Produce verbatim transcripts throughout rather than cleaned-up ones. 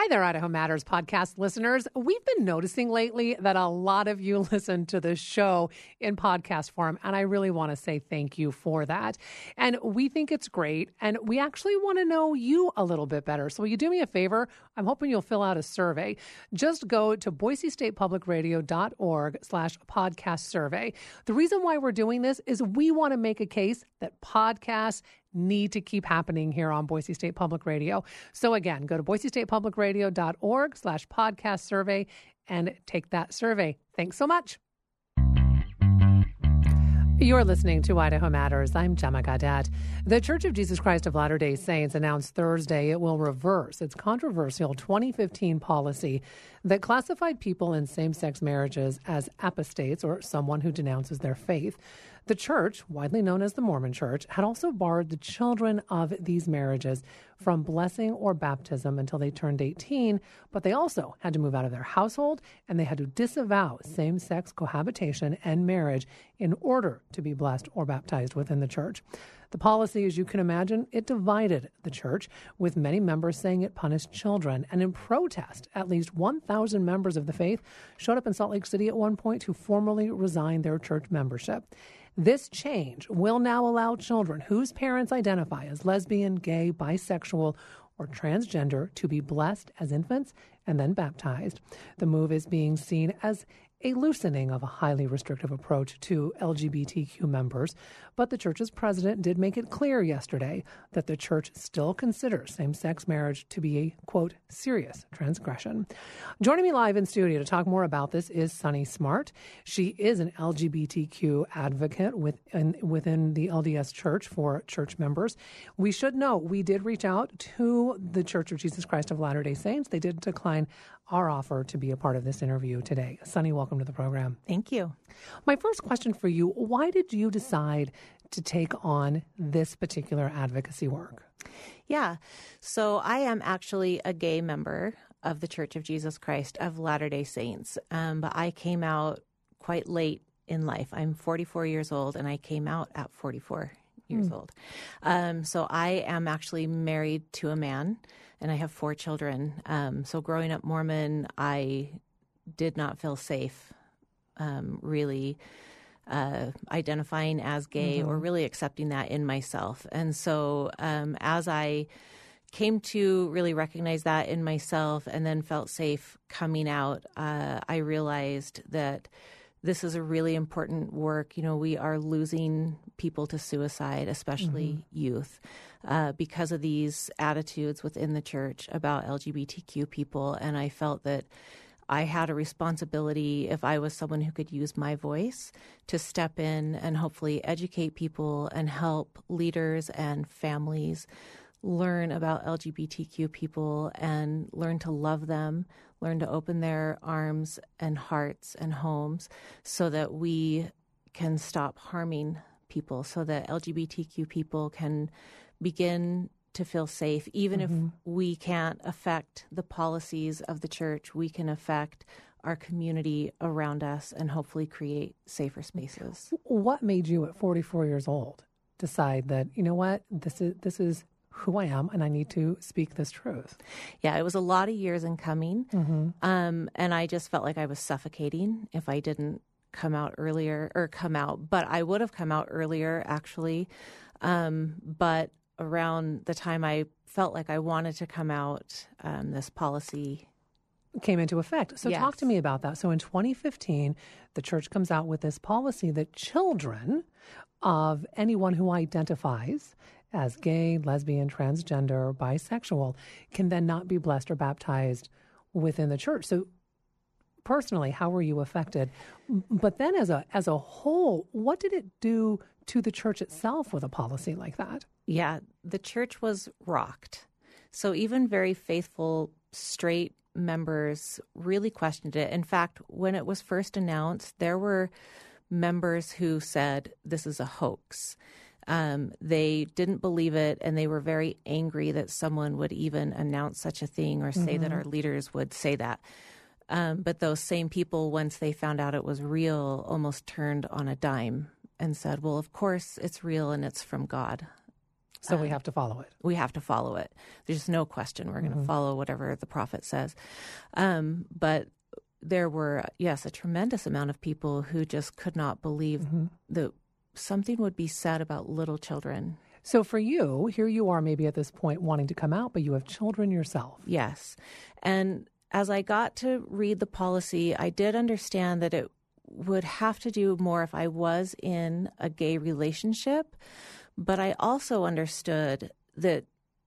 Hi there, Idaho Matters podcast listeners. We've been noticing lately that a lot of you listen to the show in podcast form, and I really want to say thank you for that. And we think it's great, and we actually want to know you a little bit better. So will you do me a favor? I'm hoping you'll fill out a survey. Just go to boise state public radio dot org slash podcast survey. The reason why we're doing this is we want to make a case that podcasts need to keep happening here on Boise State Public Radio. So again, go to boise state public radio dot org slash podcast survey and take that survey. Thanks so much. You're listening to Idaho Matters. I'm Gemma Gaudette. The Church of Jesus Christ of Latter-day Saints announced Thursday it will reverse its controversial twenty fifteen policy that classified people in same-sex marriages as apostates, or someone who denounces their faith. The church, widely known as the Mormon Church, had also barred the children of these marriages from blessing or baptism until they turned eighteen, but they also had to move out of their household and they had to disavow same-sex cohabitation and marriage in order to be blessed or baptized within the church. The policy, as you can imagine, it divided the church, with many members saying it punished children. And in protest, at least one thousand members of the faith showed up in Salt Lake City at one point to formally resign their church membership. This change will now allow children whose parents identify as lesbian, gay, bisexual, or transgender to be blessed as infants and then baptized. The move is being seen as a loosening of a highly restrictive approach to L G B T Q members, but the church's president did make it clear yesterday that the church still considers same-sex marriage to be a, quote, serious transgression. Joining me live in studio to talk more about this is Sunny Smart. She is an L G B T Q advocate within, within the L D S Church for church members. We should know we did reach out to the Church of Jesus Christ of Latter-day Saints. They did decline our offer to be a part of this interview today. Sunny, welcome to the program. Thank you. My first question for you, why did you decide to take on this particular advocacy work? Yeah. So I am actually a gay member of the Church of Jesus Christ of Latter-day Saints, um, but I came out quite late in life. I'm forty-four years old, and I came out at forty-four years mm. old. Um, so I am actually married to a man, and I have four children. Um, so growing up Mormon, I did not feel safe, um, really uh, identifying as gay mm-hmm. or really accepting that in myself. And so um, as I came to really recognize that in myself and then felt safe coming out, uh, I realized that this is a really important work. You know, we are losing people to suicide, especially mm-hmm. youth, uh, because of these attitudes within the church about L G B T Q people. And I felt that I had a responsibility, if I was someone who could use my voice, to step in and hopefully educate people and help leaders and families learn about L G B T Q people and learn to love them, learn to open their arms and hearts and homes so that we can stop harming people, so that L G B T Q people can begin to feel safe. Even mm-hmm. if we can't affect the policies of the church, we can affect our community around us and hopefully create safer spaces. What made you at forty-four years old decide that, you know what, this is this is who I am and I need to speak this truth? Yeah, it was a lot of years in coming. Mm-hmm. Um, and I just felt like I was suffocating if I didn't come out earlier or come out. But I would have come out earlier, actually. Um, but around the time I felt like I wanted to come out, um, this policy came into effect. So yes. talk to me about that. So in twenty fifteen, the church comes out with this policy that children of anyone who identifies as gay, lesbian, transgender, bisexual can then not be blessed or baptized within the church. So personally, how were you affected? But then as a as a whole, what did it do to the church itself with a policy like that? Yeah, the church was rocked. So even very faithful, straight members really questioned it. In fact, when it was first announced, there were members who said, this is a hoax. Um, they didn't believe it, and they were very angry that someone would even announce such a thing or say mm-hmm. that our leaders would say that. Um, but those same people, once they found out it was real, almost turned on a dime and said, well, of course it's real and it's from God. So we have to follow it. We have to follow it. There's no question we're going to mm-hmm. follow whatever the prophet says. Um, but there were, yes, a tremendous amount of people who just could not believe mm-hmm. that something would be said about little children. So for you, here you are maybe at this point wanting to come out, but you have children yourself. Yes. And as I got to read the policy, I did understand that it would have to do more if I was in a gay relationship. But I also understood that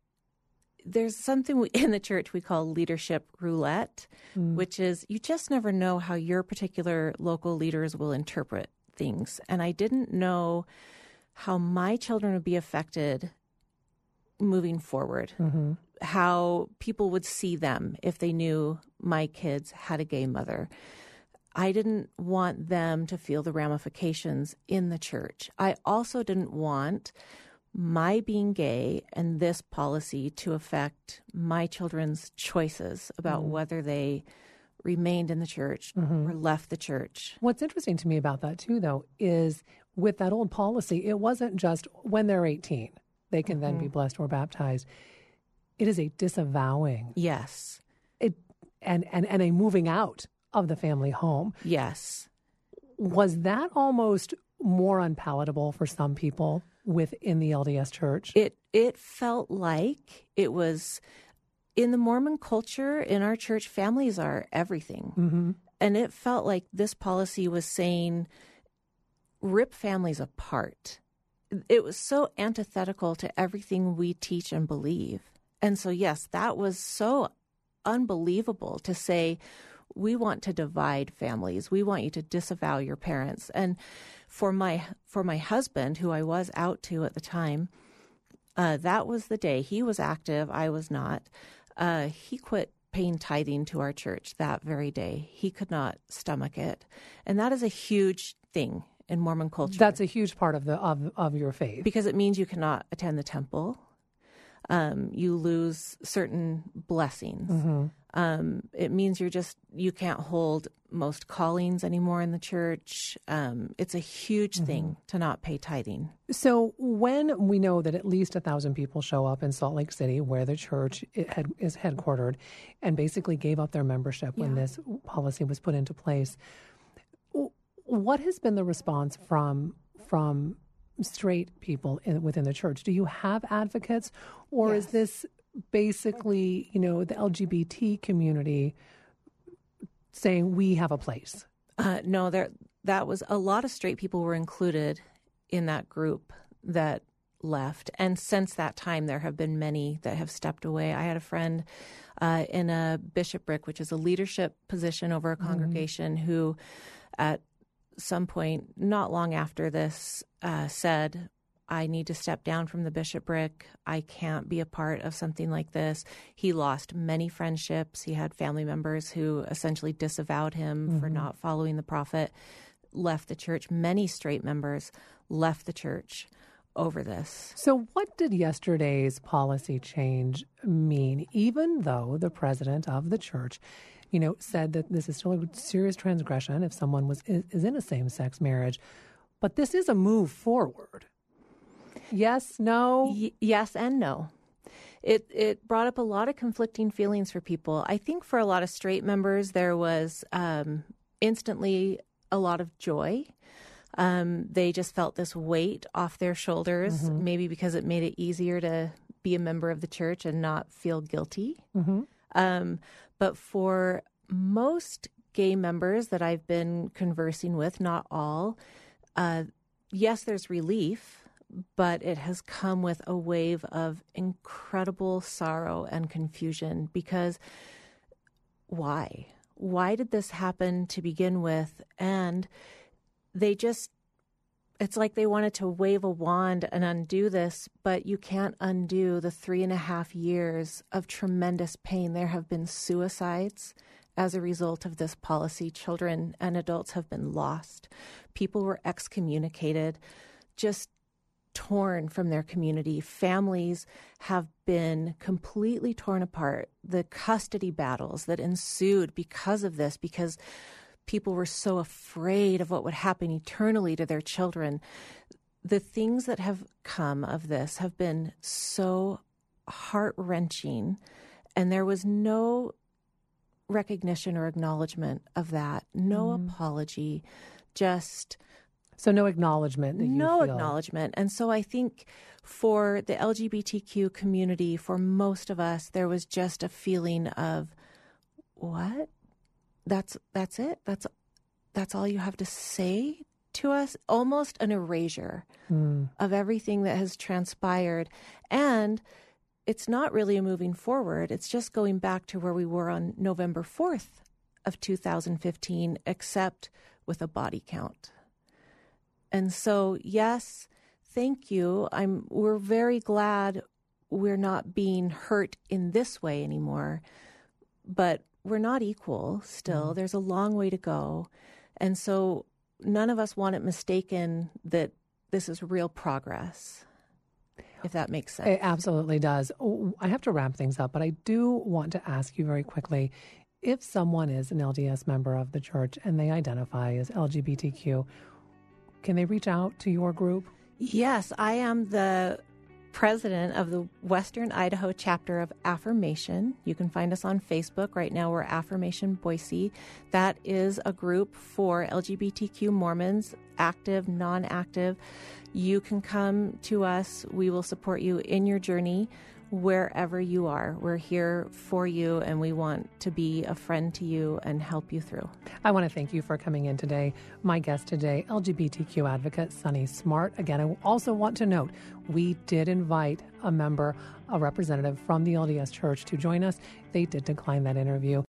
there's something in the church we call leadership roulette, mm. which is you just never know how your particular local leaders will interpret things. And I didn't know how my children would be affected moving forward, mm-hmm. how people would see them if they knew my kids had a gay mother. I didn't want them to feel the ramifications in the church. I also didn't want my being gay and this policy to affect my children's choices about mm-hmm. whether they remained in the church mm-hmm. or left the church. What's interesting to me about that, too, though, is with that old policy, it wasn't just when they're eighteen, they can mm-hmm. then be blessed or baptized. It is a disavowing. Yes. It and, and, and a moving out of the family home. Yes. Was that almost more unpalatable for some people within the L D S church? It it felt like it was in the Mormon culture, in our church, families are everything. Mm-hmm. And it felt like this policy was saying, rip families apart. It was so antithetical to everything we teach and believe. And so, yes, that was so unbelievable to say, we want to divide families. We want you to disavow your parents. And for my for my husband, who I was out to at the time, uh, that was the day. He was active. I was not. Uh, he quit paying tithing to our church that very day. He could not stomach it. And that is a huge thing in Mormon culture. That's a huge part of the of, of your faith. Because it means you cannot attend the temple. Um, you lose certain blessings. Mm-hmm. Um, it means you're just, you can't hold most callings anymore in the church. Um, it's a huge mm-hmm. thing to not pay tithing. So when we know that at least a thousand people show up in Salt Lake City, where the church had, is headquartered, and basically gave up their membership when yeah. this policy was put into place, what has been the response from from straight people in, within the church? Do you have advocates, or yes. is this basically, you know, the L G B T community saying we have a place? Uh, no, there that was a lot of straight people were included in that group that left. And since that time, there have been many that have stepped away. I had a friend uh, in a bishopric, which is a leadership position over a congregation, mm-hmm. who at some point, not long after this, uh, said, I need to step down from the bishopric. I can't be a part of something like this. He lost many friendships. He had family members who essentially disavowed him mm-hmm. for not following the prophet, left the church. Many straight members left the church over this. So what did yesterday's policy change mean, even though the president of the church, you know, said that this is still a serious transgression if someone was is in a same-sex marriage, but this is a move forward? Yes, no? Y- yes and no. It it brought up a lot of conflicting feelings for people. I think for a lot of straight members, there was um, instantly a lot of joy. Um, they just felt this weight off their shoulders, mm-hmm. maybe because it made it easier to be a member of the church and not feel guilty. Mm-hmm. Um, but for most gay members that I've been conversing with, not all, uh, yes, there's relief, but it has come with a wave of incredible sorrow and confusion because why? Why did this happen to begin with? And they just, it's like they wanted to wave a wand and undo this, but you can't undo the three and a half years of tremendous pain. There have been suicides as a result of this policy. Children and adults have been lost. People were excommunicated, just torn from their community. Families have been completely torn apart. The custody battles that ensued because of this, because people were so afraid of what would happen eternally to their children. the things that have come of this have been so heart-wrenching, and there was no recognition or acknowledgement of that, no mm. apology, just... So no acknowledgement that you No feel. acknowledgement. And so I think for the L G B T Q community, for most of us, there was just a feeling of, what? That's that's it? That's that's all you have to say to us? Almost an erasure mm. of everything that has transpired. And it's not really a moving forward. It's just going back to where we were on November fourth of two thousand fifteen, except with a body count. And so, yes, thank you. I'm. We're very glad we're not being hurt in this way anymore, but we're not equal still. Mm. There's a long way to go. And so none of us want it mistaken that this is real progress, if that makes sense. It absolutely does. I have to wrap things up, but I do want to ask you very quickly, if someone is an L D S member of the church and they identify as L G B T Q, can they reach out to your group? Yes, I am the president of the Western Idaho chapter of Affirmation. You can find us on Facebook. Right now we're Affirmation Boise. That is a group for L G B T Q Mormons, active, non-active. You can come to us. We will support you in your journey wherever you are. We're here for you, and we want to be a friend to you and help you through. I want to thank you for coming in today. My guest today, L G B T Q advocate Sunny Smart. Again, I also want to note, we did invite a member, a representative from the L D S Church to join us. They did decline that interview.